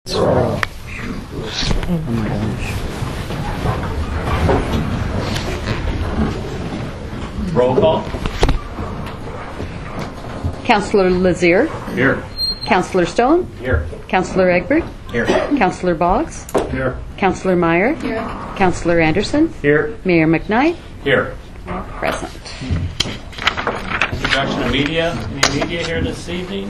Oh my gosh. Roll call. Councillor Lazier. Here. Councillor Stone. Here. Councillor Egbert. Here. Councillor Boggs. Here. Councillor Meyer. Here. Councillor Anderson. Here. Mayor McKnight. Here. Present. Introduction of media. Any media here this evening?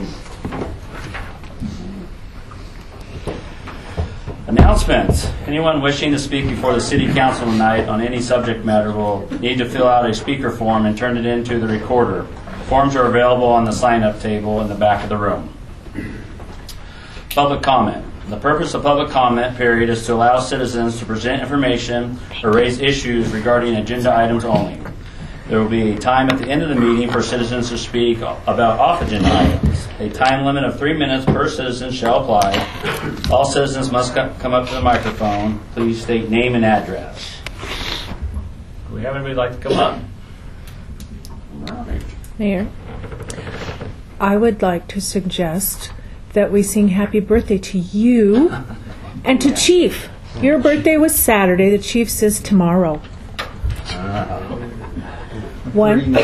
Announcements. Anyone wishing to speak before the City Council tonight on any subject matter will need to fill out a speaker form and turn it into the recorder. Forms are available on the sign-up table in the back of the room. Public comment. The purpose of public comment period is to allow citizens to present information or raise issues regarding agenda items only. There will be a time at the end of the meeting for citizens to speak about off-agenda items. A time limit of 3 minutes per citizen shall apply. All citizens must come up to the microphone. Please state name and address. Do we have anybody like to come up? All right. Mayor, I would like to suggest that we sing happy birthday to you and to Chief. Your birthday was Saturday. The Chief says tomorrow. 1, 2.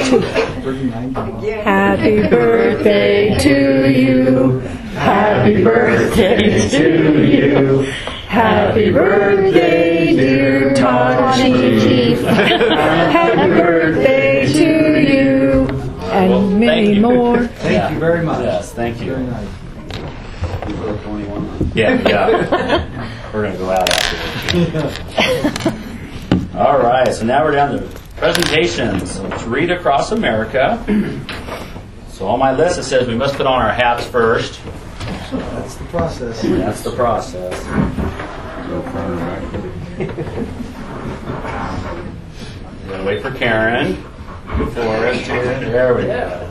Happy birthday to you. Happy birthday to you. Happy birthday, dear Chief. Happy birthday to you. And Well, many more. Thank you very much. Yes, thank you. Very nice. You broke 21. Yeah. We're going to go out after this. All right, so now we're down to presentations. Let's read across America. So on my list it says we must put on our hats first. That's the process. That's the process. We're going to wait for Karen. Before us. There we go.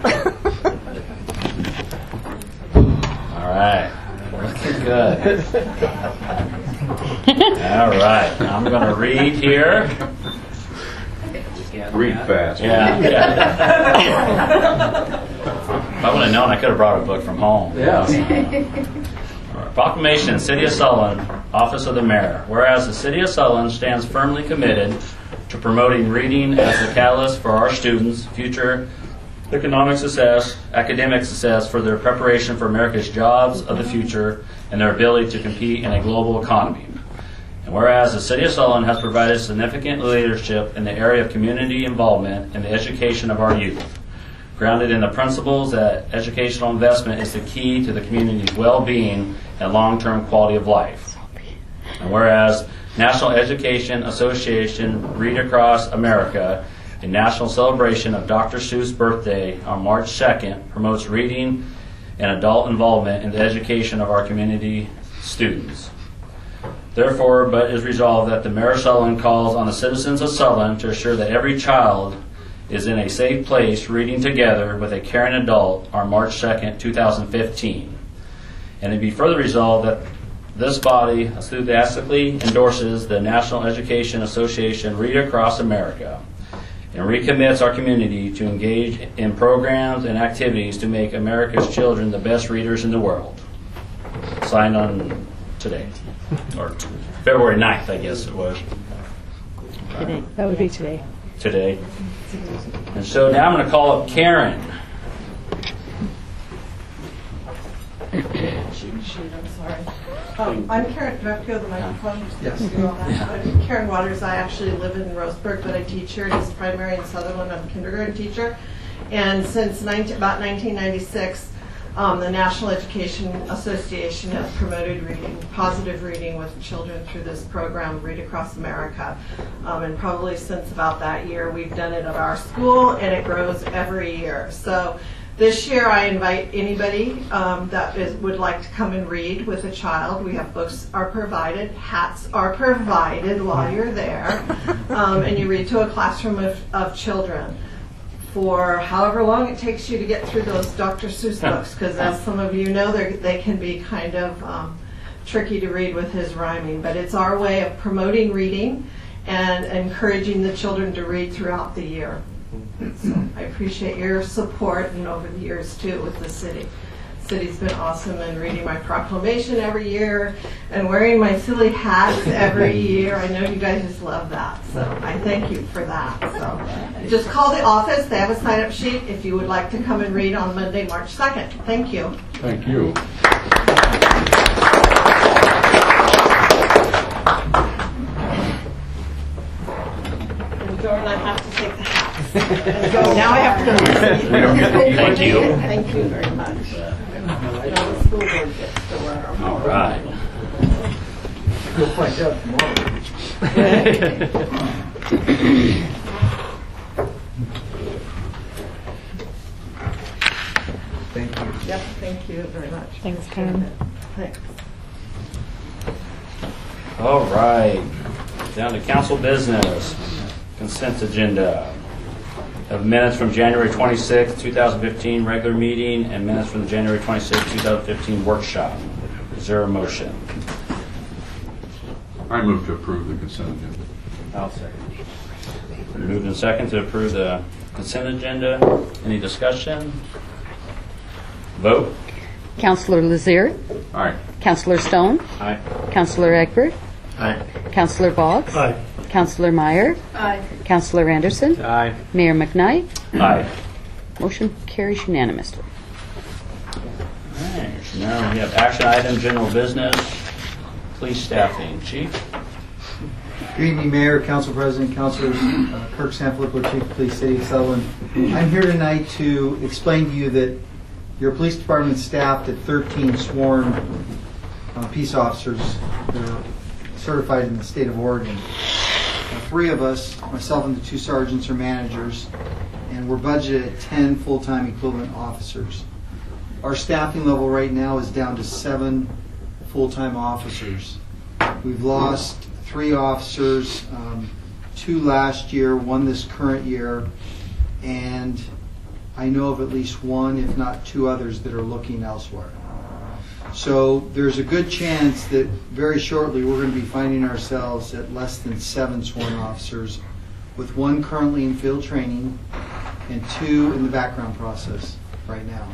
All right. Looking good. All right. I'm going to read here. Read fast. Yeah. If I would have known, I could have brought a book from home. Yeah. All right. Proclamation, City of Sullivan, Office of the Mayor. Whereas the City of Sullivan stands firmly committed to promoting reading as the catalyst for our students' future economic success, academic success, for their preparation for America's jobs of the future and their ability to compete in a global economy. And whereas the City of Sullivan has provided significant leadership in the area of community involvement in the education of our youth, grounded in the principles that educational investment is the key to the community's well-being and long-term quality of life. And whereas National Education Association Read Across America, a national celebration of Dr. Seuss' birthday on March 2nd, promotes reading and adult involvement in the education of our community students. Therefore, but is resolved that the Mayor of Sullivan calls on the citizens of Sullivan to assure that every child is in a safe place reading together with a caring adult on March 2nd, 2015. And it be further resolved that this body enthusiastically endorses the National Education Association Read Across America and recommits our community to engage in programs and activities to make America's children the best readers in the world. Signed on today, or February 9th, I guess it was. Today. That would be today. Today. And so now I'm going to call up Karen. I'm sorry. I'm Karen. Do I have to go to the microphone? Yes. I'm Karen Waters. I actually live in Roseburg, but I teach here at East Primary in Sutherland. I'm a kindergarten teacher. And since about 1996, the National Education Association has promoted reading, positive reading with children through this program, Read Across America. And probably since about that year, we've done it at our school, and it grows every year. So this year, I invite anybody would like to come and read with a child. We have books are provided, hats are provided while you're there, and you read to a classroom of children for however long it takes you to get through those Dr. Seuss books, because as some of you know, they can be kind of tricky to read with his rhyming. But it's our way of promoting reading and encouraging the children to read throughout the year. So I appreciate your support and over the years too with the city. city's been awesome in reading my proclamation every year and wearing my silly hats every year. I know you guys just love that, so I thank you for that. So just call the office. They have a sign-up sheet if you would like to come and read on Monday, March 2nd. Thank you. Thank you. And Jordan, I have to take the hats. And go. Now I have to go to the city. We don't get to eat Thank you. Thank you very much. Now the school board gets to wear them. All right. You'll find out tomorrow. Thank you. Yes, thank you very much. Thanks, Karen. Thanks. All right. Down to council business. Consent agenda. Have minutes from January 26, 2015 regular meeting and minutes from the January 26, 2015 workshop. Is there a motion? I move to approve the consent agenda. I'll second. Moved and second to approve the consent agenda. Any discussion? Vote. Counselor Lazier, Aye. Counselor Stone, Aye. Counselor Egbert, Aye. Counselor Boggs, Aye. Counselor Meyer, Aye. Counselor Anderson, Aye. Mayor McKnight. Aye. Motion carries unanimously. All right. Now we have action item, general business, police staffing. Chief? Good evening, Mayor, Council President, Councilors, Kirk Sanfilippo, Chief of Police, City of Sutherland. I'm here tonight to explain to you that your police department is staffed at 13 sworn peace officers that are certified in the state of Oregon. 3 of us, myself and the 2 sergeants, are managers, and we're budgeted at 10 full-time equivalent officers. Our staffing level right now is down to 7 full-time officers. We've lost 3 officers, 2 last year, 1 this current year, and I know of at least 1, if not 2 others that are looking elsewhere. So there's a good chance that very shortly we're going to be finding ourselves at less than 7 sworn officers, with 1 currently in field training and 2 in the background process right now.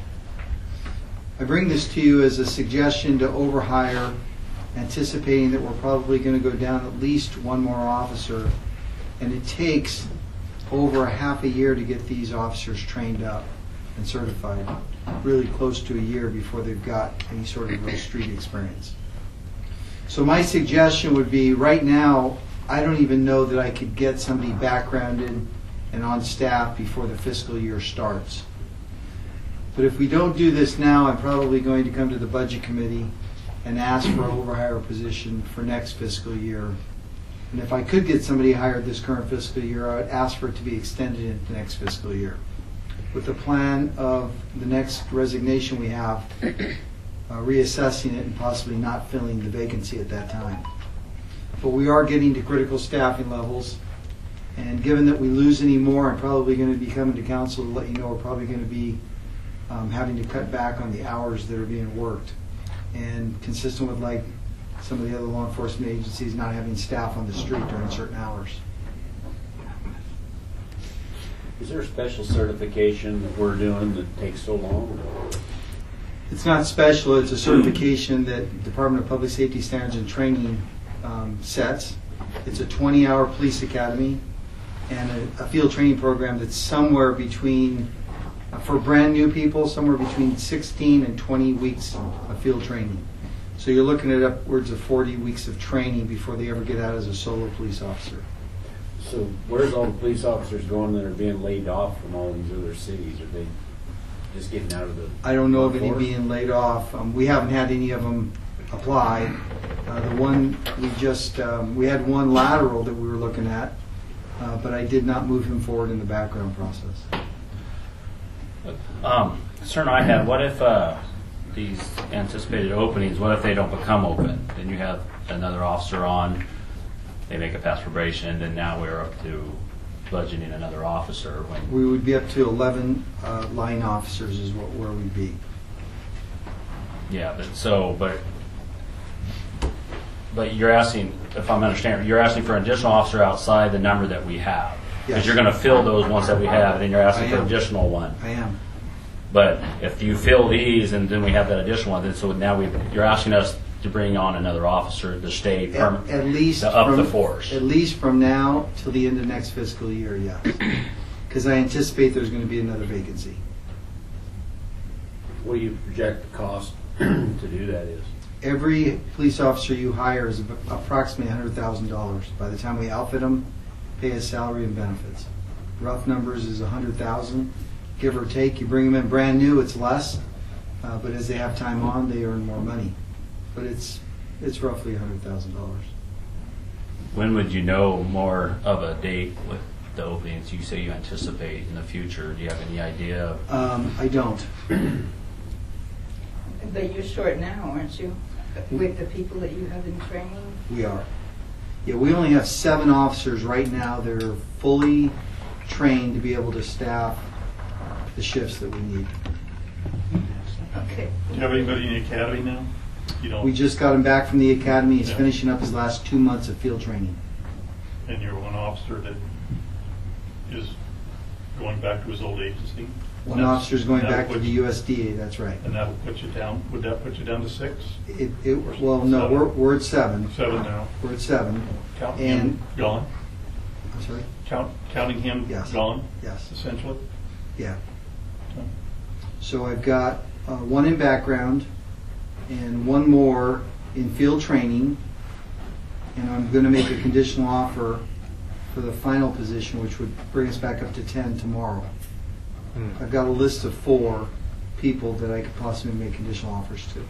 I bring this to you as a suggestion to overhire, anticipating that we're probably going to go down at least 1 more officer, and it takes over a half a year to get these officers trained up and certified, really close to a year before they've got any sort of real street experience. So my suggestion would be, right now, I don't even know that I could get somebody backgrounded and on staff before the fiscal year starts. But if we don't do this now, I'm probably going to come to the Budget Committee and ask for an overhire position for next fiscal year. And if I could get somebody hired this current fiscal year, I would ask for it to be extended into next fiscal year, with the plan of the next resignation we have, reassessing it and possibly not filling the vacancy at that time. But we are getting to critical staffing levels, and given that we lose any more, I'm probably going to be coming to council to let you know we're probably going to be having to cut back on the hours that are being worked, and consistent with like some of the other law enforcement agencies not having staff on the street during certain hours. Is there a special certification that we're doing that takes so long? It's not special. It's a certification that Department of Public Safety Standards and Training sets. It's a 20-hour police academy and a field training program that's somewhere between, for brand new people, somewhere between 16 and 20 weeks of field training. So you're looking at upwards of 40 weeks of training before they ever get out as a solo police officer. So where's all the police officers going that are being laid off from all these other cities? Are they just getting out of the I don't know of any workforce? being laid off. We haven't had any of them apply. The one we just, we had 1 lateral that we were looking at, but I did not move him forward in the background process. Concern I had, what if these anticipated openings, what if they don't become open? Then you have another officer on, they make it past probation, then now we're up to budgeting another officer. When We would be up to 11 line officers is where we'd be. yeah, but you're asking, if I'm understanding, you're asking for an additional officer outside the number that we have. Because Yes. you're going to fill those ones that we have, and then you're asking I for an am. additional one. I am. But if you fill these and then we have that additional one, then so now you're asking us to bring on another officer to stay permanent, At least to up from, the force. At least from now till the end of next fiscal year, yes. Because I anticipate there's going to be another vacancy. What do you project the cost to do that is? Every police officer you hire is approximately $100,000. By the time we outfit them, pay his salary and benefits. Rough numbers is $100,000, give or take. You bring them in brand new, it's less. But as they have time on, they earn more money. But it's roughly $100,000. When would you know more of a date with the openings you say you anticipate in the future? Do you have any idea? I don't. But you're short now, aren't you? With the people that you have in training? We are. Yeah, we only have 7 officers right now that are fully trained to be able to staff the shifts that we need. Okay. Do you have anybody in the academy now? You don't. We just got him back from the academy. He's Yeah. finishing up his last 2 months of field training. And you're one officer that is going back to his old agency? One officer's going That'll back to put the you- USDA, that's right. And that'll put you down, would that put you down to 6? Well, no, we're at 7. 7 now. We're at 7. Counting him And, gone? I'm sorry? Counting him Yes. gone, Yes, essentially? yeah. So I've got 1 in background and 1 more in field training. And I'm going to make a conditional offer for the final position, which would bring us back up to 10 tomorrow. I've got a list of 4 people that I could possibly make conditional offers to.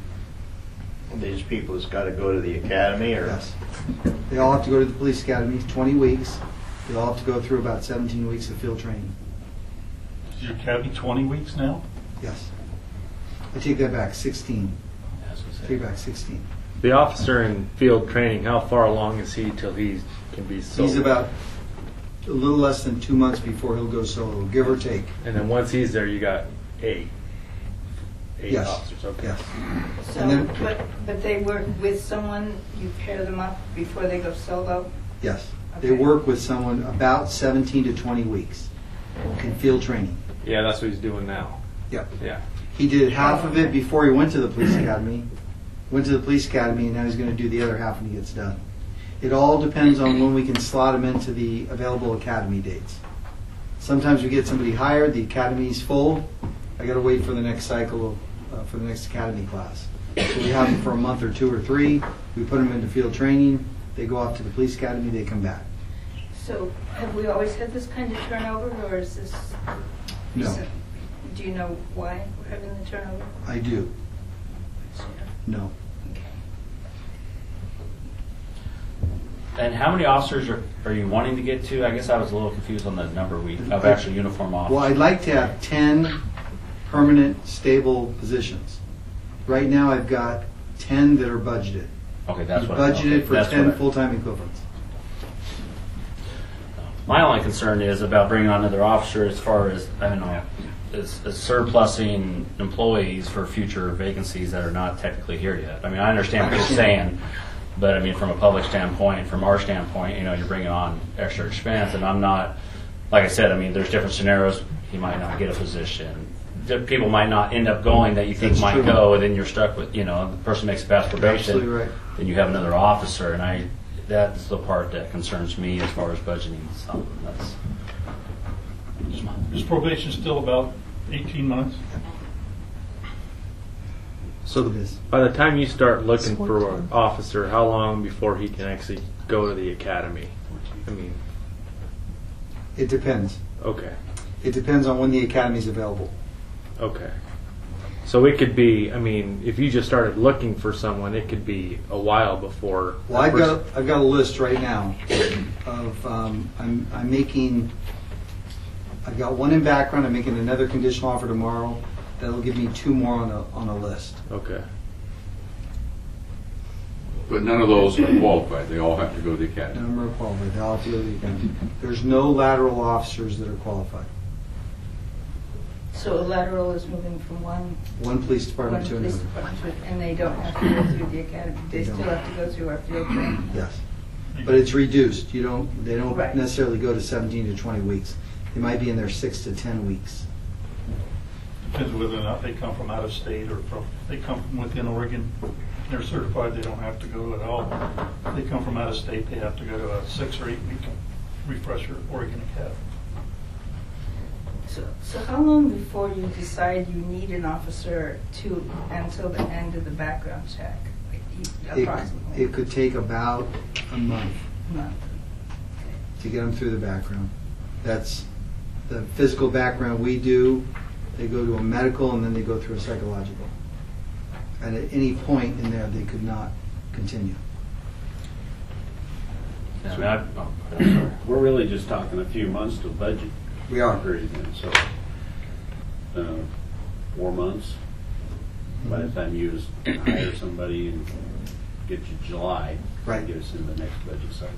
And these people has got to go to the academy, or? Yes. They all have to go to the police academy, 20 weeks. They all have to go through about 17 weeks of field training. Is your academy 20 weeks now? Yes. I take that back, 16. As we say. Take back 16. The officer in field training, how far along is he till he can be solo? He's about a little less than 2 months before he'll go solo, give or take. And then once he's there, you got 8 Yes. officers. Okay. Yes. So, And then- but they work with someone, you pair them up before they go solo? Yes. They Okay. work with someone about 17 to 20 weeks in field training. Yeah, that's what he's doing now. Yep. Yeah. He did half of it before he went to the police academy. Went to the police academy, and now he's going to do the other half when he gets done. It all depends on when we can slot him into the available academy dates. Sometimes we get somebody hired, the academy's full. I got to wait for the next cycle for the next academy class. So we have them for a month or 2 or 3. We put them into field training. They go off to the police academy. They come back. So have we always had this kind of turnover, or is this No, recent? Do you know why we're having the turnover? I do. No. Okay. And how many officers are you wanting to get to? I guess I was a little confused on the number of actual uniform officers. Well, I'd like to have 10 permanent, stable positions. Right now, I've got 10 that are budgeted. Okay, that's We what I budgeted for that's 10 what I- full-time equivalents. My only concern is about bringing on another officer as far as, I don't know, is surplusing employees for future vacancies that are not technically here yet. I mean, I understand what you're saying, but I mean, from a public standpoint, from our standpoint, you know, you're bringing on extra expense, and I'm not, like I said, I mean, there's different scenarios. He might not get a position. People might not end up going that you think That's might true. go, and then you're stuck with, you know, the person makes it past probation. Absolutely right. Then you have another officer, and that's the part that concerns me as far as budgeting. So that's Is probation still about 18 months? So It is. by the time you start looking It's for 14. an officer, how long before he can actually go to the academy? I mean, It depends. okay, It depends on when the academy's available. okay. So it could be, I mean, if you just started looking for someone, it could be a while before. Well, that I've got a list right now of I'm making. I've got 1 in background. I'm making another conditional offer tomorrow. That'll give me 2 more on a list. Okay. But none of those are qualified. They all have to go to the academy. Number of qualified. They all have to go to the academy. There's no lateral officers that are qualified. So a lateral is moving from one One police one department to police another. department, and they don't have to go through the academy. They They still don't. have to go through our field training. Yes, but it's reduced. They don't Right. necessarily go to 17 to 20 weeks. They might be in there 6 to 10 weeks. Depends whether or not they come from out of state or they come from within Oregon. They're certified, they don't have to go at all. If they come from out of state, they have to go to a 6 or 8 week refresher Oregon Academy. So how long before you decide you need an officer until the end of the background check? Approximately. It could take about a month to get them through the background. That's the physical background we do. They go to a medical and then they go through a psychological. And at any point in there, they could not continue. Yeah, I mean, sorry. We're really just talking a few months to budget. We are. Period then, so 4 months. By the time you hire somebody and get you July, Right. get us in the next budget cycle.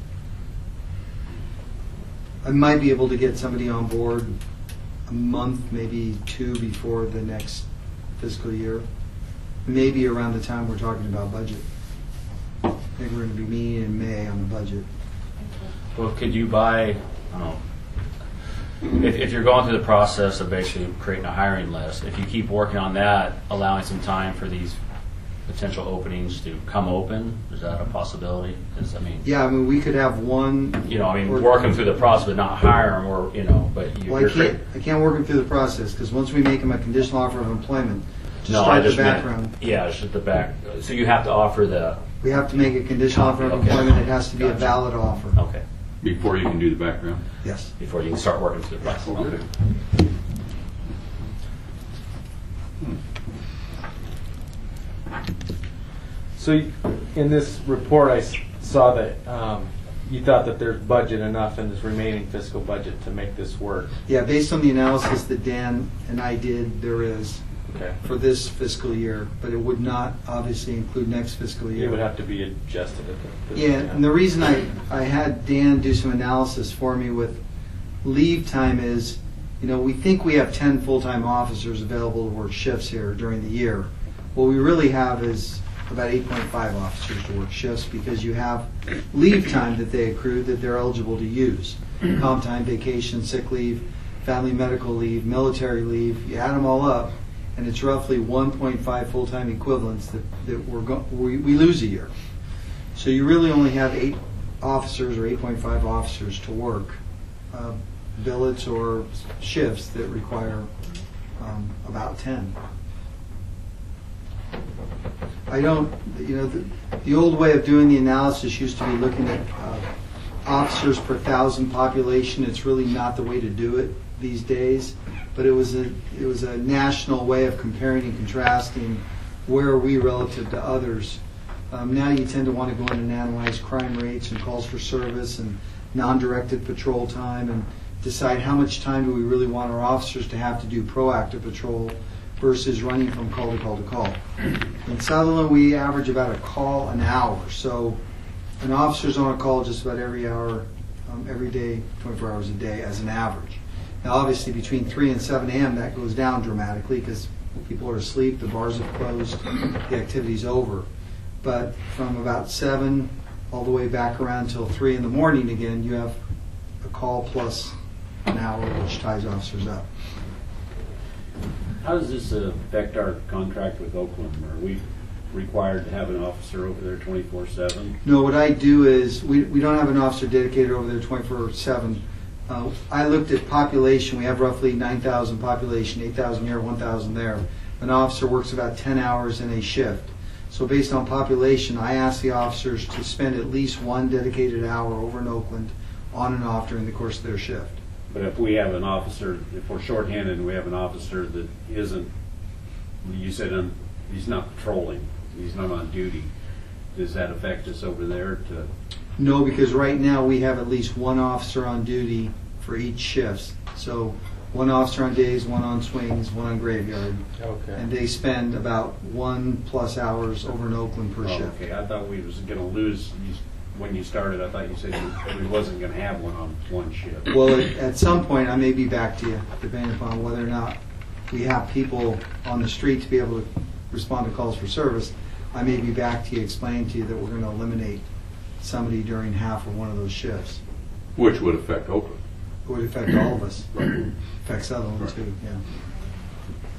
I might be able to get somebody on board a month, maybe 2 before the next fiscal year. Maybe around the time we're talking about budget. I think we're going to be meeting in May on the budget. Well, could you buy, I don't know, if you're going through the process of basically creating a hiring list, if you keep working on that, allowing some time for these potential openings to come open, is that a possibility? Yeah, I mean, we could have one. Working through the process, but not hire them, or but you. Well, I can't work them through the process because once we make them a conditional offer of employment, to No, I start the just meant- background, Yeah, it's just the back. So you have to offer the. we have to make a conditional offer of Okay. employment. It has to be a Gotcha. valid offer. Okay. Before you can do the background? Yes. Before you can start working through the process. Okay. So in this report, I saw that you thought that there's budget enough in this remaining fiscal budget to make this work. Yeah, based on the analysis that Dan and I did, there is Okay. for this fiscal year, but it would not obviously include next fiscal year. It would have to be adjusted at the. Yeah, and the reason I had Dan do some analysis for me with leave time is, we think we have 10 full-time officers available to work shifts here during the year. What we really have is about 8.5 officers to work shifts because you have leave time that they accrued that they're eligible to use. Comp time, vacation, sick leave, family medical leave, military leave, you add them all up, and it's roughly 1.5 full-time equivalents that we lose a year. So you really only have 8 officers or 8.5 officers to work billets or shifts that require about 10. I don't, the old way of doing the analysis used to be looking at officers per 1,000 population. It's really not the way to do it these days, but it was a national way of comparing and contrasting where are we relative to others. Now you tend to want to go in and analyze crime rates and calls for service and non-directed patrol time and decide how much time do we really want our officers to have to do proactive patrol versus running from call to call to call. In Sutherland, we average about a call an hour. So an officer's on a call just about every hour, every day, 24 hours a day as an average. Now, obviously, between 3 and 7 a.m., that goes down dramatically because people are asleep, the bars have closed, the activity's over. But from about 7 all the way back around till 3 in the morning again, you have a call plus an hour, which ties officers up. How does this affect our contract with Oakland? Are we required to have an officer over there 24/7? No, what I do is we don't have an officer dedicated over there 24/7. I looked at population. We have roughly 9,000 population, 8,000 here, 1,000 there. An officer works about 10 hours in a shift. So based on population, I ask the officers to spend at least 1 dedicated hour over in Oakland on and off during the course of their shift. But if we have an officer, if we're shorthanded and we have an officer that isn't, you said he's not patrolling, he's not on duty, does that affect us over there? No, because right now we have at least 1 officer on duty for each shift. So 1 officer on days, 1 on swings, 1 on graveyard. Okay. And they spend about 1+ hours over in Oakland per shift. Okay, I thought we was going to lose, when you started, I thought you said we wasn't going to have 1 on 1 shift. Well, at some point, I may be back to you, depending upon whether or not we have people on the street to be able to respond to calls for service. I may be back to you, explaining to you that we're going to eliminate somebody during half or 1 of those shifts. Which would affect Oakland. It would affect all of us. Affect Sutherland too, yeah.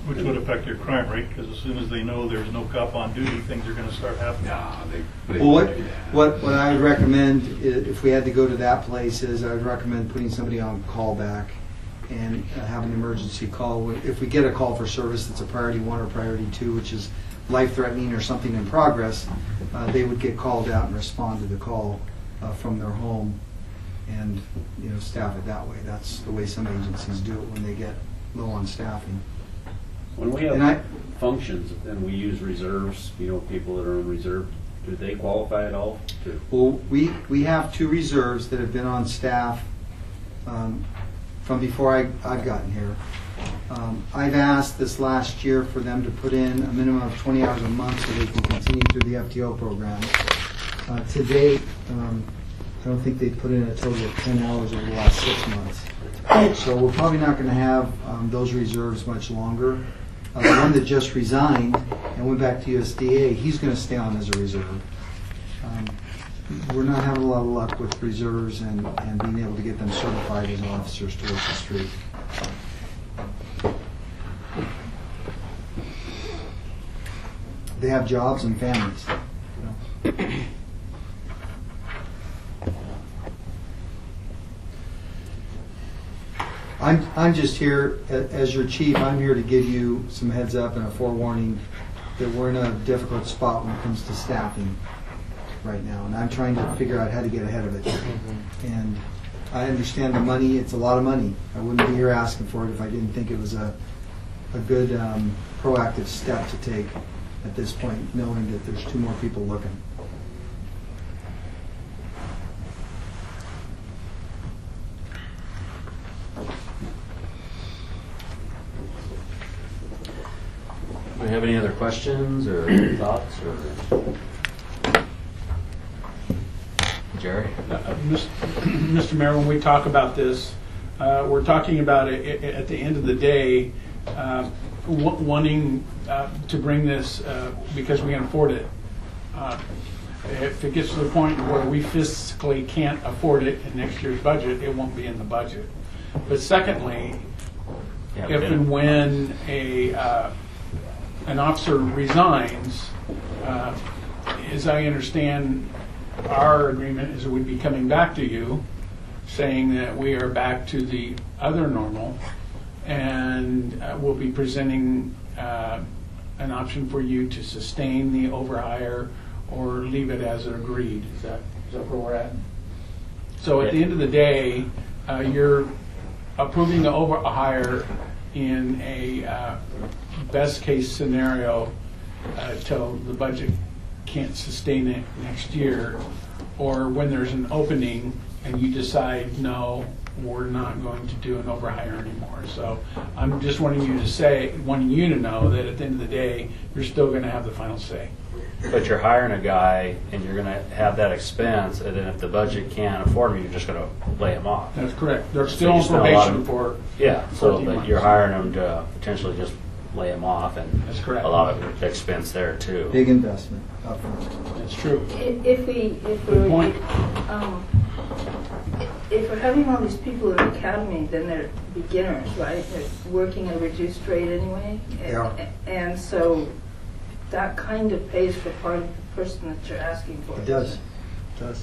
Which would affect your crime rate, because as soon as they know there's no cop on duty, things are going to start happening. Nah, they Well, do that. what I would recommend, if we had to go to that place, is I would recommend putting somebody on callback and have an emergency call. If we get a call for service that's a priority 1 or priority 2, which is life-threatening or something in progress, they would get called out and respond to the call from their home and staff it that way. That's the way some agencies do it when they get low on staffing. When we And have functions and we use reserves, people that are on reserve, do they qualify at all? Well, we have 2 reserves that have been on staff from before I've gotten here. I've asked this last year for them to put in a minimum of 20 hours a month so they can continue through the FTO program. To date, I don't think they've put in a total of 10 hours over the last 6 months. So we're probably not going to have those reserves much longer. The one that just resigned and went back to USDA, he's going to stay on as a reserve. We're not having a lot of luck with reserves and being able to get them certified as officers to work the street. They have jobs and families. I'm just here as your chief. I'm here to give you some heads up and a forewarning that we're in a difficult spot when it comes to staffing right now, and I'm trying to figure out how to get ahead of it. And I understand the money; it's a lot of money. I wouldn't be here asking for it if I didn't think it was a good proactive step to take at this point, knowing that there's 2 more people looking. Do we have any other questions or thoughts? Or Jerry? Mr. Mayor, when we talk about this, we're talking about it at the end of the day, wanting to bring this because we can afford it. If it gets to the point where we fiscally can't afford it in next year's budget, it won't be in the budget. But secondly, if and when an officer resigns, as I understand, our agreement is that we'd be coming back to you saying that we are back to the other normal, and we'll be presenting an option for you to sustain the overhire or leave it as agreed. Is that where we're at? So at the end of the day, you're approving the overhire in a best case scenario till the budget can't sustain it next year, or when there's an opening and you decide, no, we're not going to do an overhire anymore. So I'm just wanting you to know that at the end of the day, you're still going to have the final say. But you're hiring a guy and you're going to have that expense, and then if the budget can't afford him, you're just going to lay him off. That's correct. They're still on probation for 14 but months. you're hiring him to potentially just lay him off, and That's correct. a lot of expense there too. Big investment up front. That's true. If we're having all these people in the academy, then they're beginners, right? They're working at a reduced rate anyway. Yeah. And so that kind of pays for part of the person that you're asking for. It does. It does.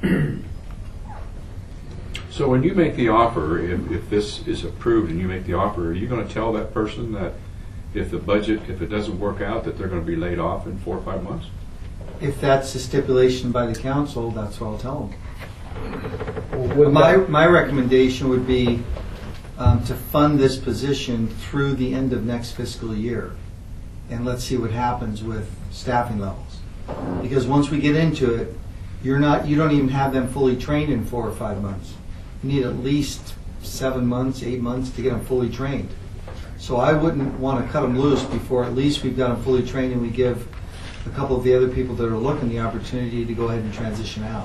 So when you make the offer, if this is approved and you make the offer, are you going to tell that person that if it doesn't work out, that they're going to be laid off in 4 or 5 months? If that's the stipulation by the council, that's what I'll tell them. Would My recommendation would be to fund this position through the end of next fiscal year, and let's see what happens with staffing levels. Because once we get into it, you don't even have them fully trained in 4 or 5 months. You need at least 7 months, 8 months to get them fully trained. So I wouldn't want to cut them loose before at least we've got them fully trained and we give a couple of the other people that are looking the opportunity to go ahead and transition out.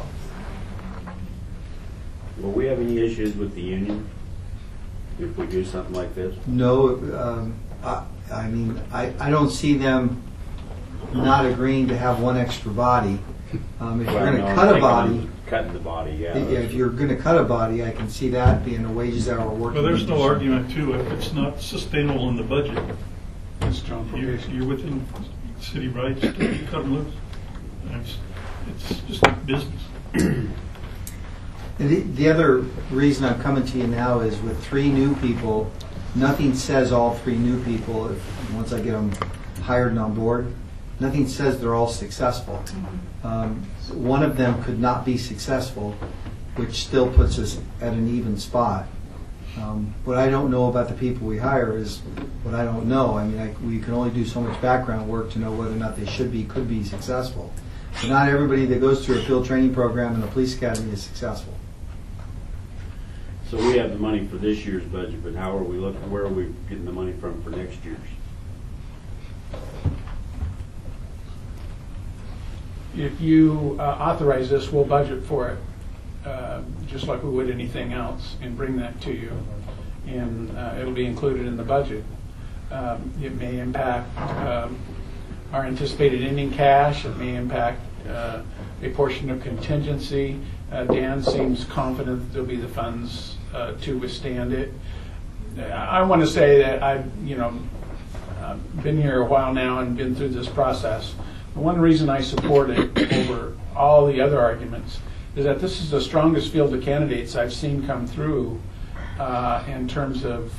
Will we have any issues with the union if we do something like this? No, I don't see them not agreeing to have one extra body. If you're going to cut a body, Cutting the body, yeah. if you're going to cut a body, I can see that being the wages hour working. Well, there's no argument too if it's not sustainable in the budget. Ms. Jones. You're within city rights to cut them loose. And it's just business. The other reason I'm coming to you now is with 3 new people, nothing says all 3 new people, once I get them hired and on board, nothing says they're all successful. One of them could not be successful, which still puts us at an even spot. What I don't know about the people we hire is what I don't know. I mean, we can only do so much background work to know whether or not they could be successful. But not everybody that goes through a field training program in a police academy is successful. So we have the money for this year's budget, but how are we looking, where are we getting the money from for next year's? If you authorize this, we'll budget for it, just like we would anything else, and bring that to you. And it'll be included in the budget. It may impact our anticipated ending cash. It may impact a portion of contingency. Dan seems confident that there'll be the funds to withstand it. I want to say that I've been here a while now and been through this process. The one reason I support it over all the other arguments is that this is the strongest field of candidates I've seen come through in terms of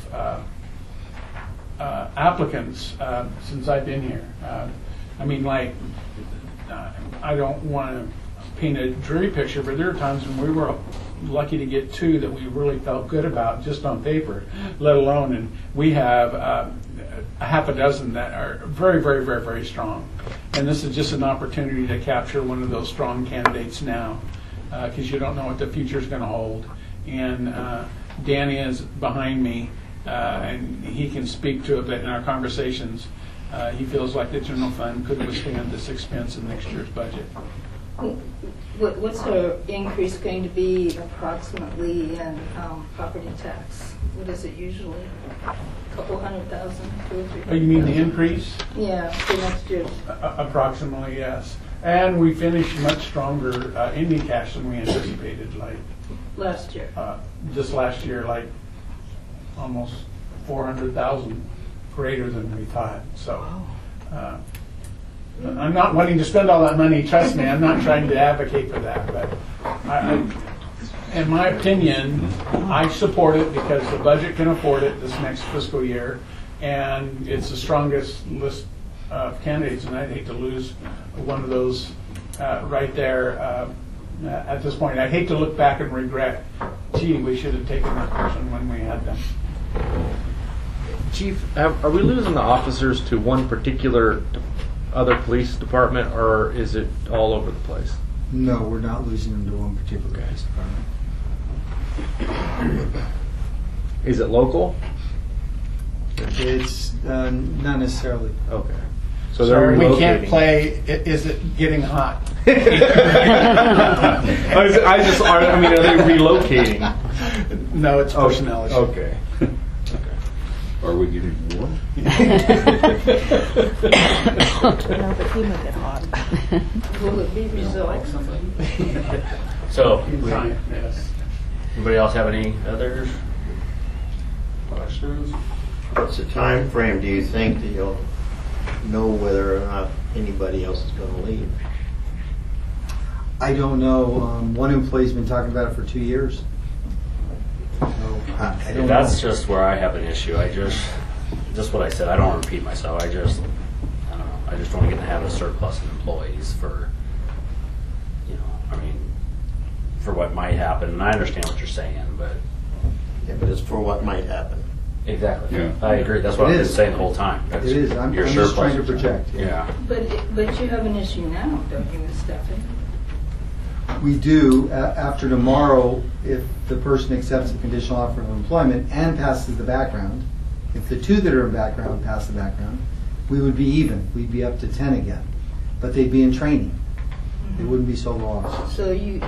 applicants since I've been here. I mean, like, I don't want to paint a dreary picture, but there are times when we were lucky to get 2 that we really felt good about just on paper, let alone, and we have a half a dozen that are very, very, very, very strong. And this is just an opportunity to capture one of those strong candidates now, because you don't know what the future is going to hold. And Danny is behind me, and he can speak to it, but in our conversations, he feels like the general fund could withstand this expense in next year's budget. What's her increase going to be approximately in property tax? What is it usually? A couple $100,000, 2 or 3? Oh, you mean the increase? Yeah, for next year. Approximately, yes. And we finished much stronger ending cash than we anticipated, like last year. Just last year, like almost 400,000 greater than we thought. So I'm not wanting to spend all that money. Trust me, I'm not trying to advocate for that. But in my opinion, I support it because the budget can afford it this next fiscal year, and it's the strongest list of candidates, and I'd hate to lose one of those right there at this point. I'd hate to look back and regret, gee, we should have taken that person when we had them. Chief, are we losing the officers to one particular other police department, or is it all over the place? No, we're not losing them to one particular police department. Is it local? It's not necessarily. Okay. So they're we relocating. can't play, is it getting hot? I mean, are they relocating? No, it's personnel issue. Okay. Are we getting more? No, but he might get hot. Will it be resolved? So, Yes. anybody else have any other questions? What's the time frame, do you think, that you'll know whether or not anybody else is going to leave? I don't know. One employee's been talking about it for 2 years. So, I don't That's know. just where I have an issue. Just what I said, I don't want to repeat myself. I don't know. I just don't want to get to have a surplus of employees for, for what might happen. And I understand what you're saying, but. Yeah, but it's for what might happen. Exactly. Yeah. I agree. That's what It I've been is. saying the whole time. It is. I'm Your just surplus trying to is- project. Yeah. But you have an issue now, don't you, with staffing? We do. After tomorrow, if the person accepts a conditional offer of employment and passes the background, if the 2 that are in background pass the background, we would be even. We'd be up to 10 again. But they'd be in training. They wouldn't be so lost. So you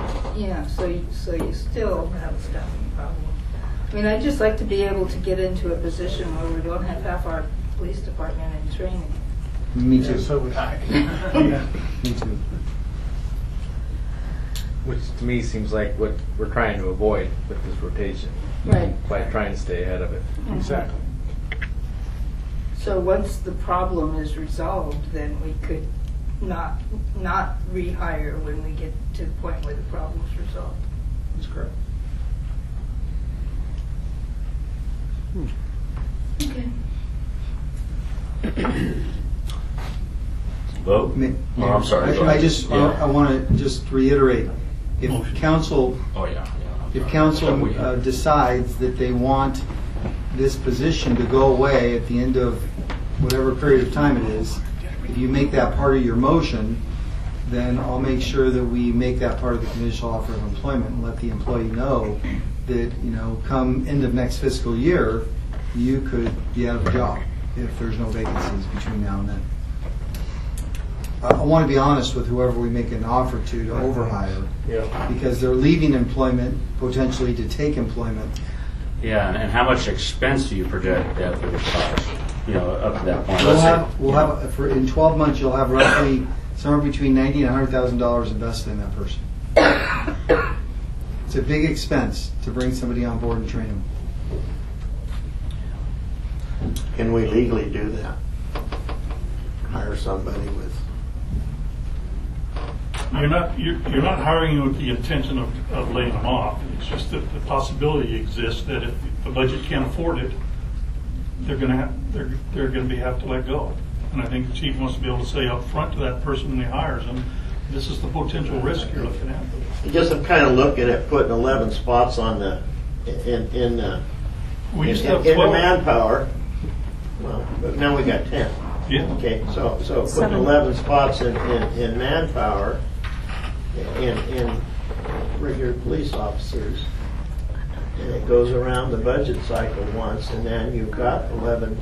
still have a staffing problem. I mean, I'd just like to be able to get into a position where we don't have half our police department in training. Me Yeah, too. so would I. Yeah. Me too. Which to me seems like what we're trying to avoid with this rotation. Right. By trying to stay ahead of it. Exactly. So once the problem is resolved, then we could not rehire when we get to the point where the problem is resolved. That's correct. Okay. Vote? Oh, I'm sorry. go I ahead. just, Yeah. I want to just reiterate, if council, Oh, yeah. if council decides that they want this position to go away at the end of whatever period of time it is, if you make that part of your motion, then I'll make sure that we make that part of the conditional offer of employment and let the employee know that, come end of next fiscal year, you could be out of a job if there's no vacancies between now and then. I want to be honest with whoever we make an offer to overhire, because they're leaving employment potentially to take employment. Yeah, and how much expense do you project that would cost, up to that point? We'll have in 12 months, you'll have roughly somewhere between $90,000 and $100,000 invested in that person. It's a big expense to bring somebody on board and train them. Can we legally do that? Hire somebody with, You're not hiring with the intention of laying them off. It's just that the possibility exists that if the budget can't afford it, they're going to have to let go. And I think the chief wants to be able to say up front to that person when he hires them, this is the potential risk you're looking at. you just have kind of looking at putting 11 spots on the, in We used to have the 12. manpower. Well, but now we got 10. Yeah. Okay, so putting 11 spots in manpower, in regular police officers, and it goes around the budget cycle once, and then you've got 11,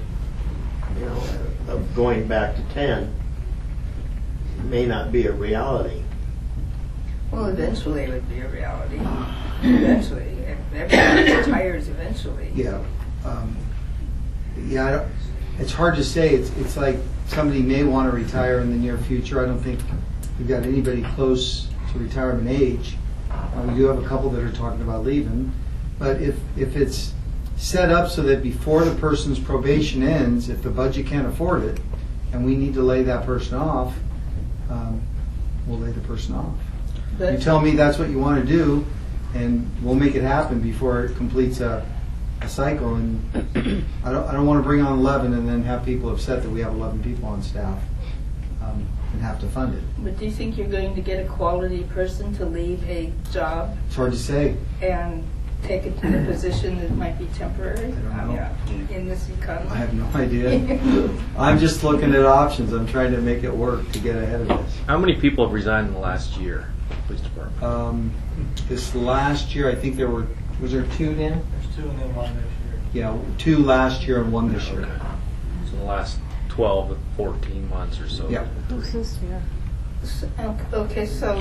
of going back to 10 may not be a reality. Well, eventually it would be a reality. Eventually. Everybody retires eventually. Yeah. It's hard to say. It's like somebody may want to retire in the near future. I don't think we've got anybody close to retirement age. We do have a couple that are talking about leaving. But if it's set up so that before the person's probation ends, if the budget can't afford it, and we need to lay that person off, we'll lay the person off. You tell me that's what you want to do, and we'll make it happen before it completes a cycle. And I don't want to bring on 11 and then have people upset that we have 11 people on staff and have to fund it. But do you think you're going to get a quality person to leave a job It's hard to say. and take it to the position that might be temporary? I don't know. In this economy? I have no idea. I'm just looking at options. I'm trying to make it work to get ahead of this. How many people have resigned in the last year, police department? This last year, I think was there 2, Dan? There's 2 and then 1 this year. Yeah, 2 last year and 1 this year. Okay. So in the last 12 to 14 months or so. Yeah. Okay, so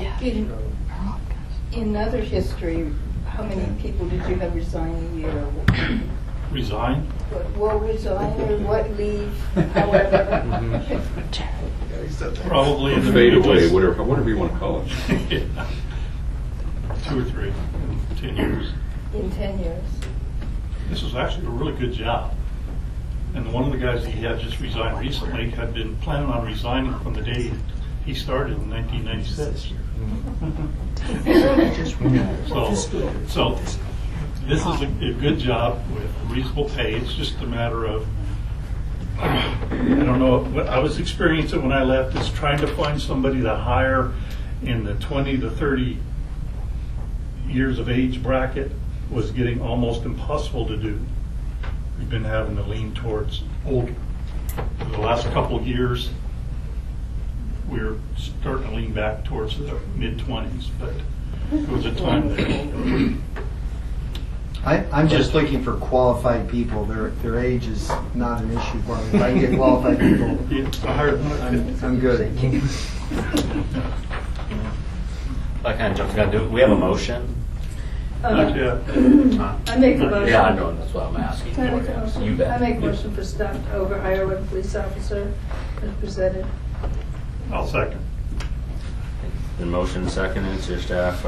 in other history, how many people did you have resign a year? Resign? Well, resign or what, leave, however. Probably in the Fade away, Midwest. whatever you want to call it. Yeah. 2 or 3 in 10 years. In 10 years. This was actually a really good job. And one of the guys he had just resigned recently had been planning on resigning from the day he started in 1996. So this is a good job with reasonable pay. It's just a matter of, I don't know, what I was experiencing when I left is trying to find somebody to hire in the 20 to 30 years of age bracket was getting almost impossible to do. We've been having to lean towards older. For the last couple of years, we're starting to lean back towards the mid-20s, but it was a time there. I'm just looking for qualified people. Their age is not an issue for me. If I can get qualified people, I'm good. I kind of jumped the gun. Do we have a motion? I make a motion. Yeah, I know. That's what I'm asking. Can I make a motion? You bet. I make a motion for staff to overhire one police officer as presented. I'll second. Been motion seconded to your staff.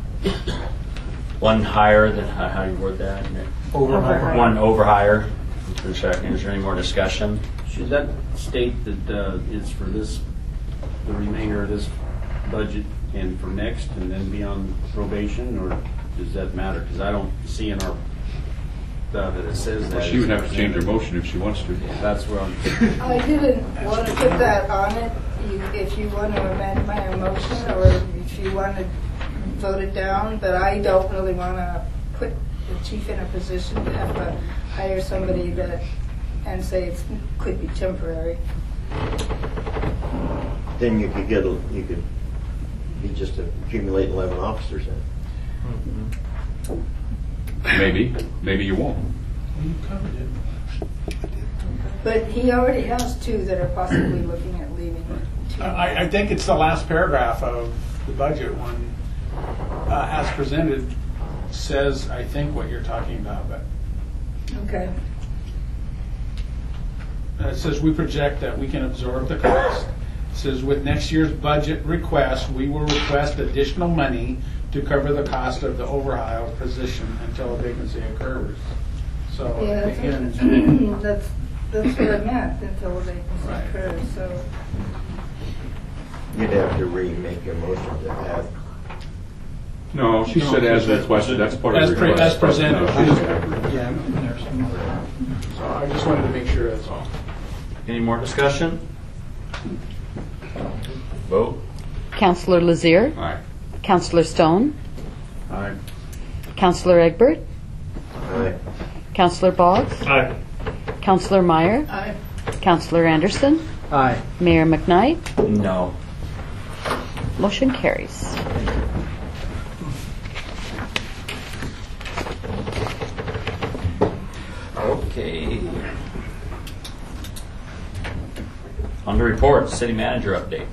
One higher than how do you word that? Overhire. One overhire. For a second. Is there any more discussion? Should that state that is for this, the remainder of this budget and for next, and then be on probation, or does that matter? Because I don't see in our, that it says that. Well, she would have to change her motion if she wants to. That's where I'm. I didn't want to put that on it. If you want to amend my motion, or if you want to vote it down, but I don't really want to put the chief in a position to have to hire somebody that, and say it could be temporary. Then you could just accumulate 11 officers in. Maybe you won't. You covered it. But he already has 2 that are possibly looking at leaving. I think it's the last paragraph of the budget one, as presented, says, I think, what you're talking about, but Okay. it says we project that we can absorb the cost. It says with next year's budget request, we will request additional money to cover the cost of the overhaul position until a vacancy occurs. So Yeah, again, that's what I meant, until a vacancy Right. occurs, so. You'd have to remake your motion to add. No, she said as requested. That's part of as, the request. as presented. Yeah, there's some more. So I just wanted to make sure that's all. Any more discussion? Vote. Counselor Lazier, Aye. Counselor Stone, Aye. Counselor Egbert, Aye. Counselor Boggs, Aye. Counselor Meyer, Aye. Counselor Anderson, Aye. Mayor McKnight. No. Motion carries. Okay. On to reports, city manager update.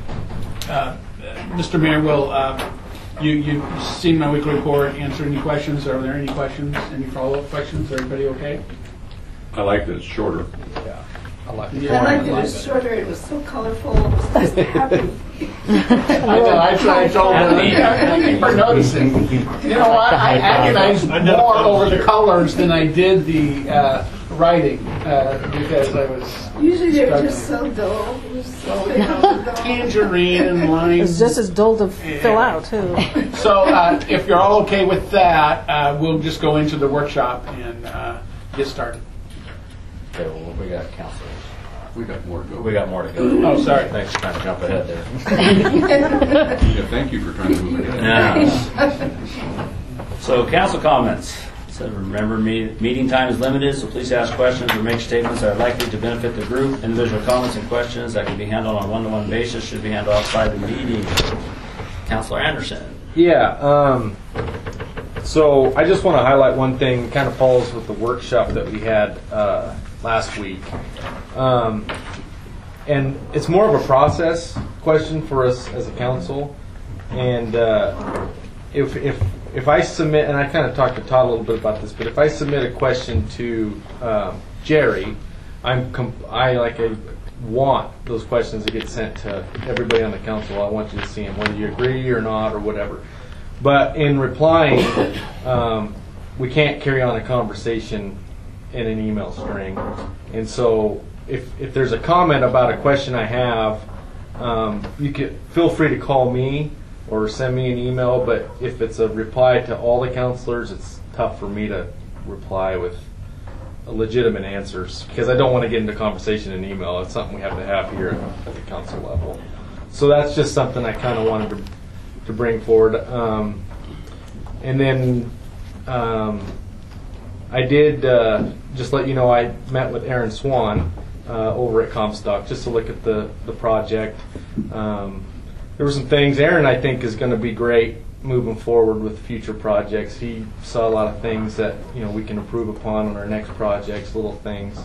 Mr. Mayor, will you've seen my weekly report, answer any questions? Are there any questions, any follow-up questions? Everybody okay? I like that it's shorter. Yeah. I like I liked it was shorter, it was so colorful, it was just happy. I know, I told them. Thank you for noticing. You know what? I agonized more over the colors than I did the writing because I was Usually they were just so dull. It was so tangerine and It's lime. just as dull to fill out, too. So if you're all okay with that, we'll just go into the workshop and get started. Okay, well, we got counselors. We got more to go. We got more to go. Oh, sorry. Thanks for trying to jump ahead there. Yeah, thank you for trying to move it in. Yeah. So, council comments. So remember, meeting time is limited, so please ask questions or make statements that are likely to benefit the group. Individual comments and questions that can be handled on a one-to-one basis should be handled outside the meeting. Councilor Anderson. Yeah. So I just want to highlight one thing. Kind of follows with the workshop that we had last week, and it's more of a process question for us as a council. And if I submit, and I kind of talked to Todd a little bit about this, but if I submit a question to Jerry, I want those questions to get sent to everybody on the council. I want you to see them, whether you agree or not or whatever. But in replying, we can't carry on a conversation in an email string. And so if there's a comment about a question I have, you can feel free to call me or send me an email. But if it's a reply to all the counselors, it's tough for me to reply with legitimate answers because I don't want to get into conversation in email. It's something we have to have here at the council level. So that's just something I kind of wanted to bring forward. And then I did just let you know I met with Aaron Swan over at Comstock just to look at the project. There were some things. Aaron, I think, is going to be great moving forward with future projects. He saw a lot of things that we can improve upon on our next projects, little things.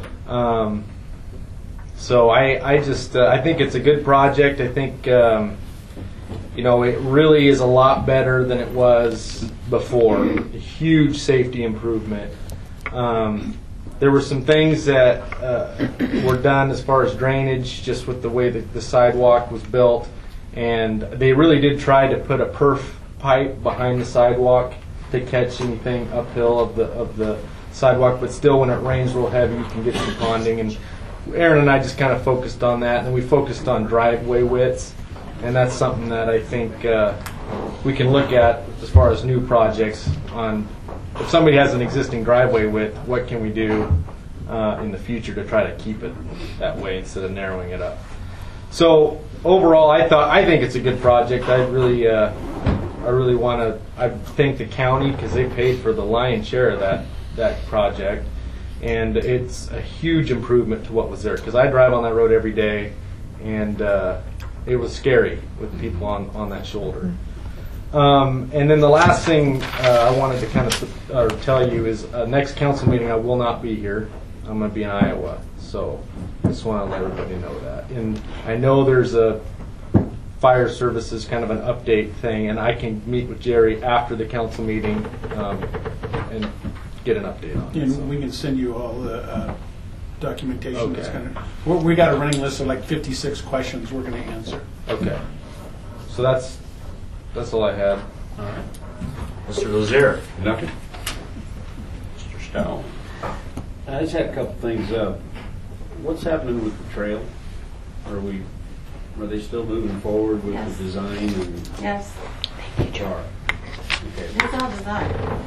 So I think it's a good project. I think it really is a lot better than it was before. A huge safety improvement. There were some things that were done as far as drainage, just with the way that the sidewalk was built. And they really did try to put a perf pipe behind the sidewalk to catch anything uphill of the sidewalk. But still, when it rains real heavy, you can get some ponding. And Aaron and I just kind of focused on that, and we focused on driveway widths, and that's something that I think we can look at as far as new projects. On if somebody has an existing driveway width, what can we do in the future to try to keep it that way instead of narrowing it up? So overall, I think it's a good project. I really want to. I thank the county because they paid for the lion's share of that project. And it's a huge improvement to what was there because I drive on that road every day, and it was scary with people on that shoulder. And then the last thing I wanted to kind of tell you is next council meeting I will not be here. I'm going to be in Iowa, so I just want to let everybody know that. And I know there's a fire services kind of an update thing, and I can meet with Jerry after the council meeting and get an update on it. And we can send you all the documentation. Okay. That's we got a running list of like 56 questions we're going to answer. Okay. So that's all I had. All right. Mr. Lazier. Nothing. Mr. Stone. I just had a couple things. What's happening with the trail? Are they still moving forward with the design? And Yes. are? Okay. It's all designed.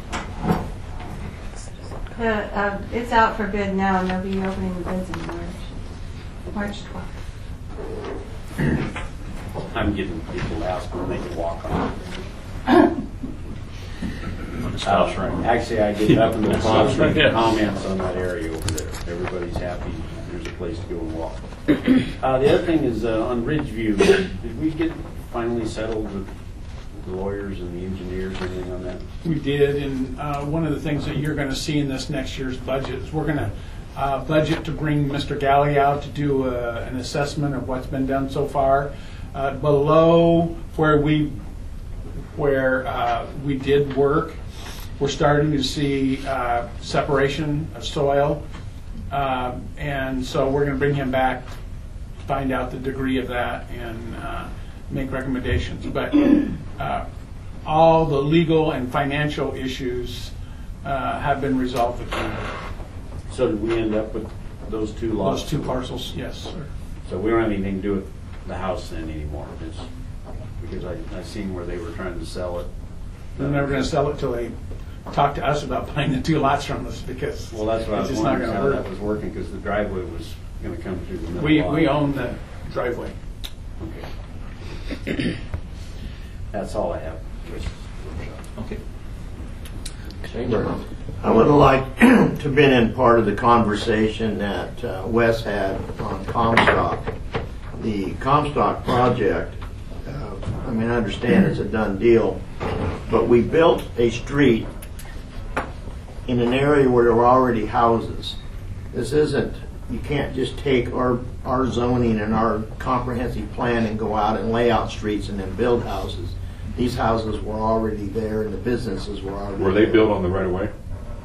It's out for bid now, and they'll be opening the bids in March 12th. I'm getting people to ask when they can walk on it. Actually, I get up in the clouds making comments on that area over there. Everybody's happy. There's a place to go and walk. The other thing is on Ridgeview. Did we get finally settled with the lawyers and the engineers, anything on that? We did, and one of the things that you're going to see in this next year's budget is we're going to budget to bring Mr. Galley out to do an assessment of what's been done so far. Below where we did work, we're starting to see separation of soil, and so we're going to bring him back, find out the degree of that, and make recommendations. But all the legal and financial issues have been resolved with him. So did we end up with those two lots? Those two parcels, yes, sir. So we don't have anything to do with the house then anymore? It's because I seen where they were trying to sell it. They're never going to sell it till they talk to us about buying the two lots from us, because Well, that's what I it's was just not wondering going how to that work. was working, because the driveway was going to come through the middle We lot. own the driveway. Okay. That's all I have. Okay. I would like to been in part of the conversation that Wes had on Comstock. The Comstock project, I mean, I understand it's a done deal, but we built a street in an area where there were already houses. This isn't, you can't just take our zoning and our comprehensive plan and go out and lay out streets and then build houses. These houses were already there and the businesses were already Were they there. built on the right of way?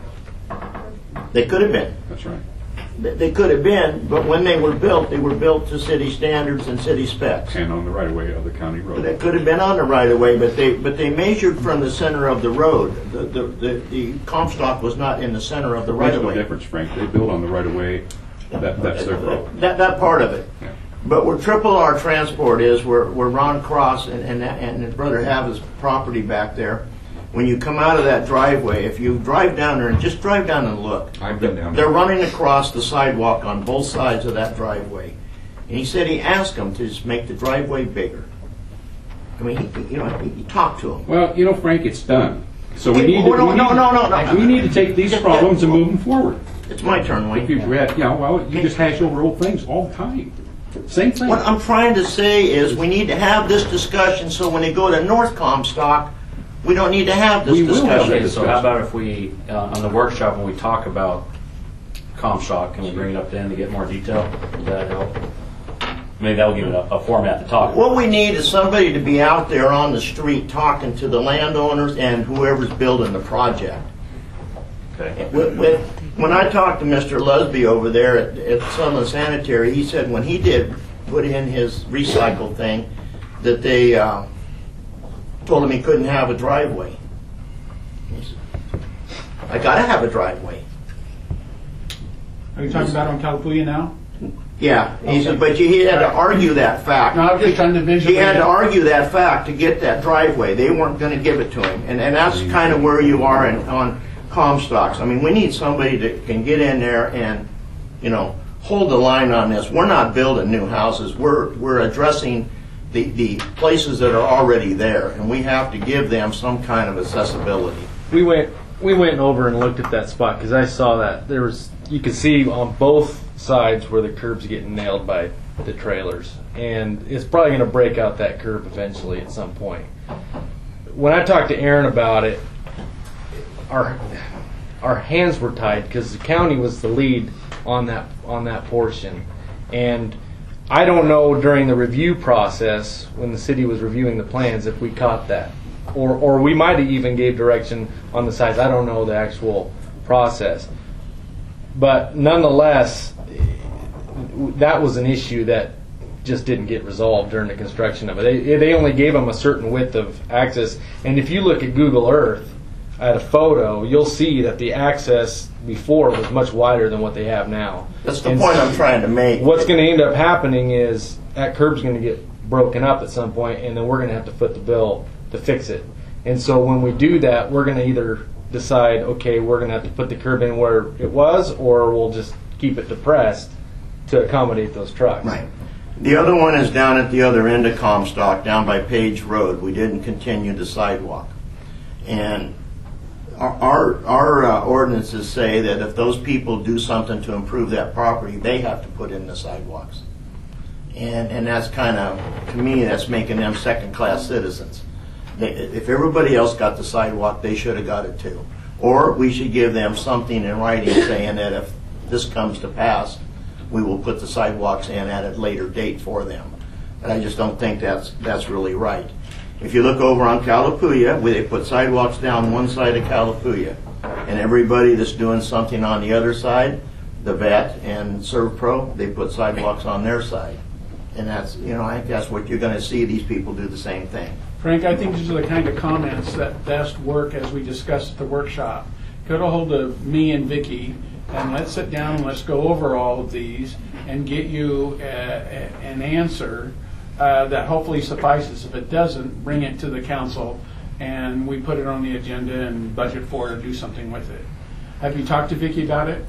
They could have been. That's right. They could have been, but when they were built to city standards and city specs. And on the right of way of the county road. They could have been on the right of way, but they measured from the center of the road. The Comstock was not in the center of the right Makes of no way. difference, Frank. They built on the right of way. That's their problem. That part of it. Yeah. But where Triple R Transport is, where Ron Cross and his brother have his property back there, when you come out of that driveway, if you drive down there and just drive down and look, I've been down they're there. running across the sidewalk on both sides of that driveway. And he said he asked them to just make the driveway bigger. I mean, he talked to them. Well, Frank, it's done. So we Okay, need to, no. we need to take these problems and move them forward. It's my turn, Wayne. If you've read, you just hash over old things all the time. Same thing. What I'm trying to say is we need to have this discussion so when they go to North Comstock, we don't need to have this We will have discussion. Okay, so how about if we, on the workshop, when we talk about Comstock, can we bring it up then to get more detail? Does that help? Maybe that'll give it a format to talk. What we need is somebody to be out there on the street talking to the landowners and whoever's building the project. Okay. When I talked to Mr. Lusby over there at Sutherland Sanitary, he said when he did put in his recycle thing, that they told him he couldn't have a driveway. He said, I gotta have a driveway. Are you talking about on Calapooya now? Yeah, but he had to argue that fact. No, I'm just trying to visualize. He had to argue that fact to get that driveway. They weren't going to give it to him. And that's kind of where you are on Comstocks. I mean, we need somebody that can get in there and, hold the line on this. We're not building new houses. We're addressing the places that are already there, and we have to give them some kind of accessibility. We went over and looked at that spot because I saw that you could see on both sides where the curb's getting nailed by the trailers, and it's probably going to break out that curb eventually at some point. When I talked to Aaron about it, our hands were tied because the county was the lead on that portion, and I don't know during the review process when the city was reviewing the plans if we caught that, or we might have even gave direction on the sides. I don't know the actual process, but nonetheless, that was an issue that just didn't get resolved during the construction of it. They only gave them a certain width of access, and if you look at Google Earth at a photo, you'll see that the access before was much wider than what they have now. That's the point I'm trying to make. What's going to end up happening is that curb's going to get broken up at some point, and then we're going to have to foot the bill to fix it. And so when we do that, we're going to either decide, okay, we're going to have to put the curb in where it was, or we'll just keep it depressed to accommodate those trucks. Right. The other one is down at the other end of Comstock, down by Page Road. We didn't continue the sidewalk. And our ordinances say that if those people do something to improve that property, they have to put in the sidewalks. And that's kind of, to me, that's making them second-class citizens. If everybody else got the sidewalk, they should have got it too. Or we should give them something in writing saying that if this comes to pass, we will put the sidewalks in at a later date for them. And I just don't think that's really right. If you look over on Calapooya, where they put sidewalks down one side of Calapooya, and everybody that's doing something on the other side, the vet and ServPro, they put sidewalks on their side. And that's, I think that's what you're going to see. These people do the same thing. Frank, I think these are the kind of comments that best work as we discussed at the workshop. Get a hold of me and Vicki, and let's sit down and let's go over all of these and get you an answer that hopefully suffices. If it doesn't, bring it to the council and we put it on the agenda and budget for it or do something with it. Have you talked to Vicki about it?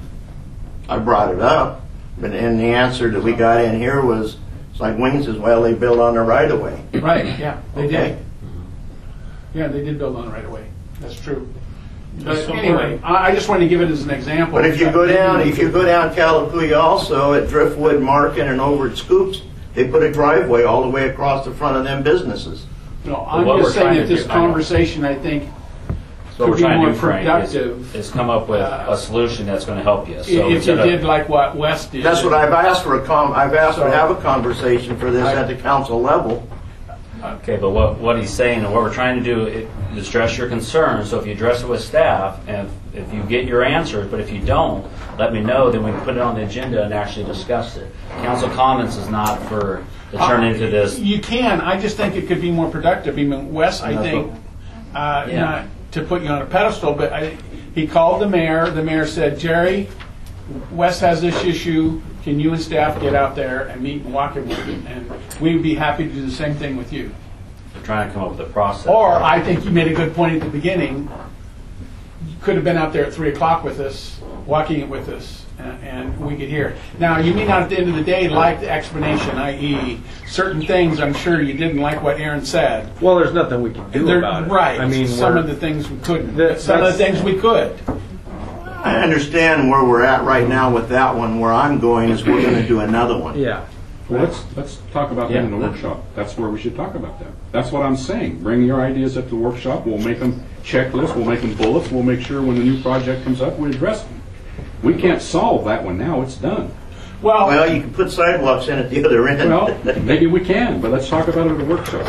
I brought it up, but and the answer that we got in here was, it's like Wayne says, well, they build on the right of way. Right, yeah, they Okay. did. Yeah, they did build on the right of way. That's true. But anyway, I just wanted to give it as an example. But if you go down Calapooya also at Driftwood, Markin, and over at Scoops, they put a driveway all the way across the front of them businesses. No, I'm just saying that this conversation, I think, So what could we're be trying more to do, Frank, productive. is come up with a solution that's going to help you. So If you instead of- did like what Wes did. That's what I've asked for. I've asked to have a conversation for this at the council level. Okay, but what he's saying and what we're trying to do is address your concerns. So if you address it with staff, and if you get your answers, but if you don't, let me know, then we can put it on the agenda and actually discuss it. Council comments is not to turn into this. You can. I just think it could be more productive. Even Wes, I think, not to put you on a pedestal, but he called the mayor. The mayor said, Jerry, Wes has this issue. Can you and staff get out there and meet and walk it with him? And we'd be happy to do the same thing with you. We're trying to come up with a process. Or I think you made a good point at the beginning. You could have been out there at 3 o'clock with us, walking it with us, and we could hear. Now, you may not at the end of the day like the explanation, i.e. certain things I'm sure you didn't like what Aaron said. Well, there's nothing we can do about it. Right. I mean, some of the things we couldn't. But some of the things we could. I understand where we're at right now with that one. Where I'm going is we're going to do another one. Yeah. Well, let's talk about that in the workshop. That's where we should talk about that. That's what I'm saying. Bring your ideas at the workshop. We'll make them checklists. We'll make them bullets. We'll make sure when the new project comes up, we address them. We can't solve that one now. It's done. Well, you can put sidewalks in at the other end. Well, maybe we can, but let's talk about it at the workshop.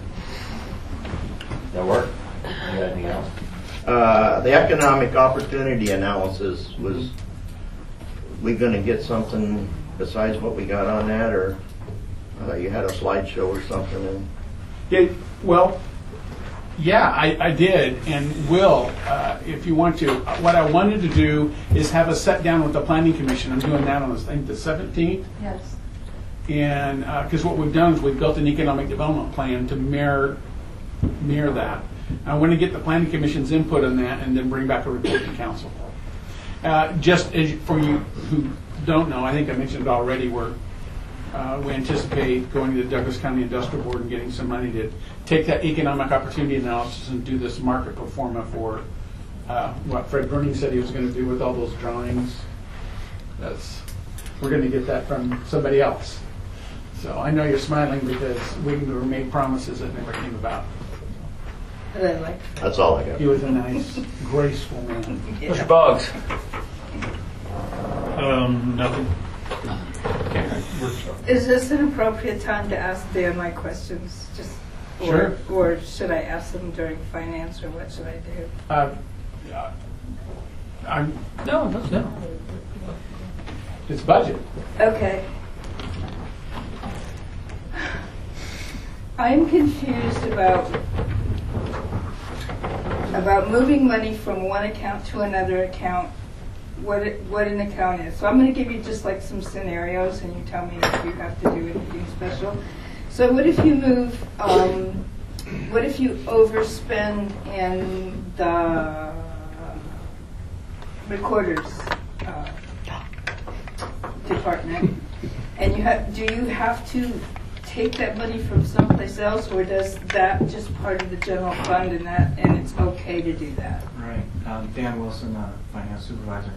That work? You got anything else? The economic opportunity analysis, was we going to get something besides what we got on that, or you had a slideshow or something? Yeah, well, Yeah, I did, and will, if you want to. What I wanted to do is have a sit down with the planning commission. I'm doing that on, I think, the 17th. Yes. And, because what we've done is we've built an economic development plan to mirror that. I want to get the planning commission's input on that and then bring back a report to council. Just as for you who don't know, I think I mentioned it already, we anticipate going to the Douglas County Industrial Board and getting some money to take that economic opportunity analysis and do this market pro forma for what Fred Bruning said he was going to do with all those drawings. We're going to get that from somebody else. So I know you're smiling because we made promises that never came about. But I like That's all I got. He was a nice, graceful man. Mr. Boggs. Nothing. Is this an appropriate time to ask Dan my questions? Sure. Or should I ask them during finance, or what should I do? No. It's budget. Okay. I'm confused about moving money from one account to another account, what an account is. So I'm going to give you just like some scenarios, and you tell me if you have to do anything special. So what if you move, what if you overspend in the recorder's department, and do you have to take that money from someplace else, or does that just part of the general fund and it's okay to do that? Right. Dan Wilson, Finance Supervisor.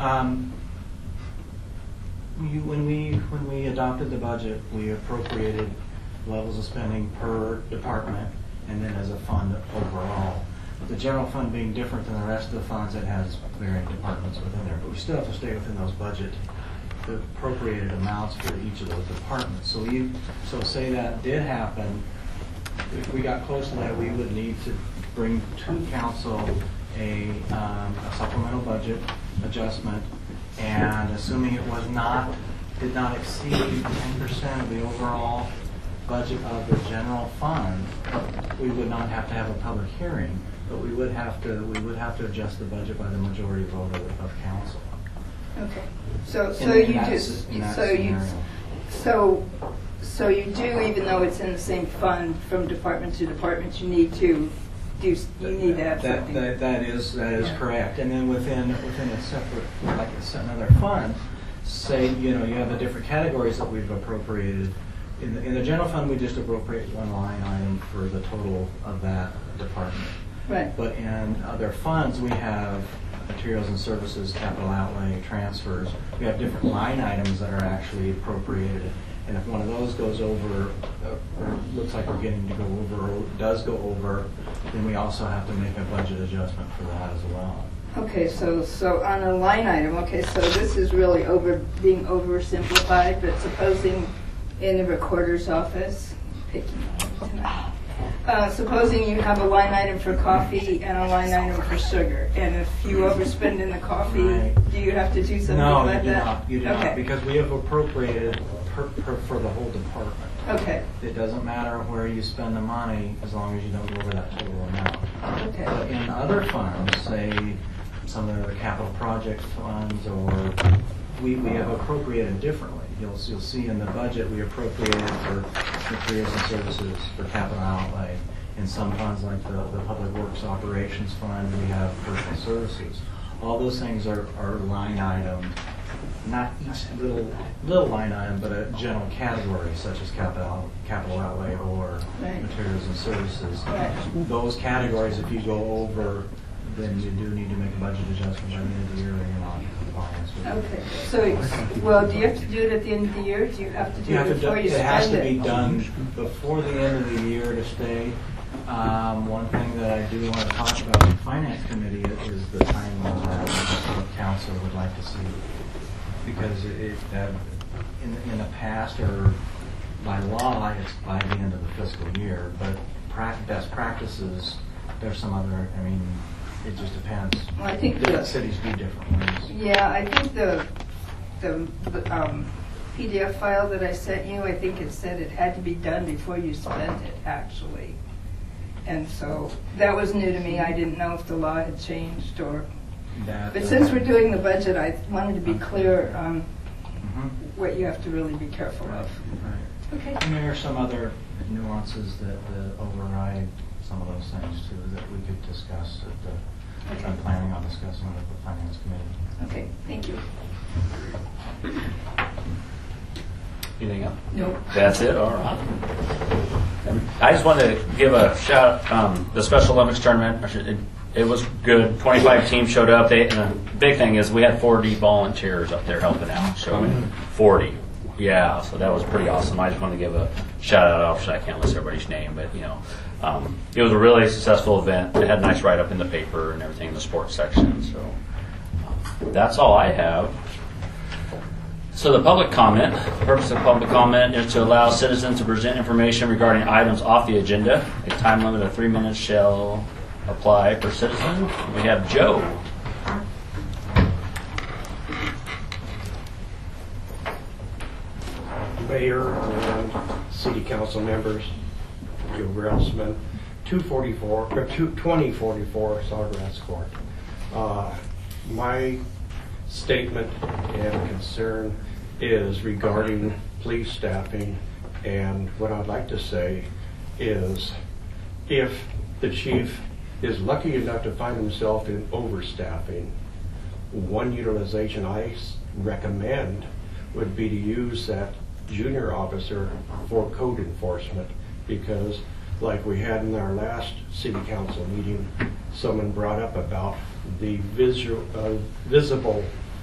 When we adopted the budget, we appropriated levels of spending per department and then as a fund overall. The general fund being different than the rest of the funds, it has varying departments within there, but we still have to stay within those budget appropriated amounts for each of those departments. So say that did happen, if we got close to that, we would need to bring to council a supplemental budget adjustment, and assuming it did not exceed 10% of the overall budget of the general fund, we would not have to have a public hearing, but we would have to adjust the budget by the majority vote of council. Okay. So you do, even though it's in the same fund from department to department, you need to have something. That is correct. And then within a separate, like another fund, say you have the different categories that we've appropriated. In the general fund, we just appropriate one line item for the total of that department. Right. But in other funds, we have materials and services, capital outlay, transfers. We have different line items that are actually appropriated. And if one of those goes over, or looks like we're getting to go over, or does go over, then we also have to make a budget adjustment for that as well. Okay, so on a line item, okay, so this is really being oversimplified, but supposing in the recorder's office, supposing you have a line item for coffee and a line item for sugar, and if you overspend in the coffee, Right. do you have to do something like that? You do not, because we have appropriated for the whole department. Okay. It doesn't matter where you spend the money as long as you don't go over that total amount. Okay. But in other funds, say some of the capital project funds, or we have appropriated differently. You'll see in the budget we appropriated for materials and services for capital outlay. In some funds, like the Public Works Operations Fund, we have personal services. All those things are line item, not each little line item, but a general category such as capital outlay or Right. materials and services. Right. Those categories, if you go over, then you do need to make a budget adjustment by the end of the year, or you're not in compliance with it. Okay. So, do you have to do it at the end of the year? Do you have to do it before you spend it? It has to be done before the end of the year to stay. One thing that I do want to talk about in the Finance Committee is the timeline that council would like to see. Because in the past, or by law, it's by the end of the fiscal year. But best practices, there's some other, it just depends. Well, I think different cities do different ways. Yeah, I think the PDF file that I sent you, I think it said it had to be done before you spent it, actually. And so that was new to me. I didn't know if the law had changed or. That, But since we're doing the budget, I wanted to be clear on what you have to really be careful of. Right. Okay. And there are some other nuances that override some of those things too that we could discuss at the, Okay. I'm planning on discussing with the Finance Committee. Okay, thank you. Anything else? Nope. That's it? All right. I just wanted to give a shout the Special Olympics tournament. It was good. 25 teams showed up. And the big thing is we had 40 volunteers up there helping out. So 40. Yeah, so that was pretty awesome. I just wanted to give a shout out. Obviously, I can't list everybody's name, but it was a really successful event. They had a nice write up in the paper and everything in the sports section. So that's all I have. So the public comment, the purpose of public comment is to allow citizens to present information regarding items off the agenda. A time limit of 3 minutes shall apply per citizen. We have Joe. Mayor and City Council members, Joe Grelsman, 2044 Sawgrass Court. My statement and concern is regarding police staffing, and what I'd like to say is if the chief is lucky enough to find himself in overstaffing, one utilization I recommend would be to use that junior officer for code enforcement, because like we had in our last city council meeting, someone brought up about the visible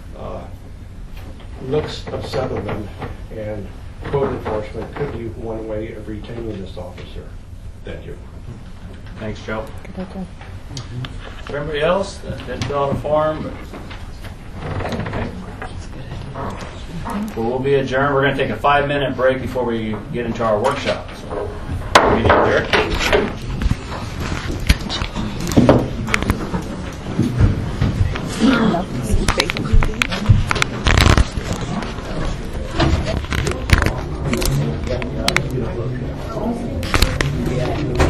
looks of Sutherland, and code enforcement could be one way of retaining this officer. Thank you. Thanks, Joe. For everybody else that didn't fill out a form, okay. Well, we'll be adjourned. We're going to take a 5-minute break before we get into our workshop. So, meeting adjourned.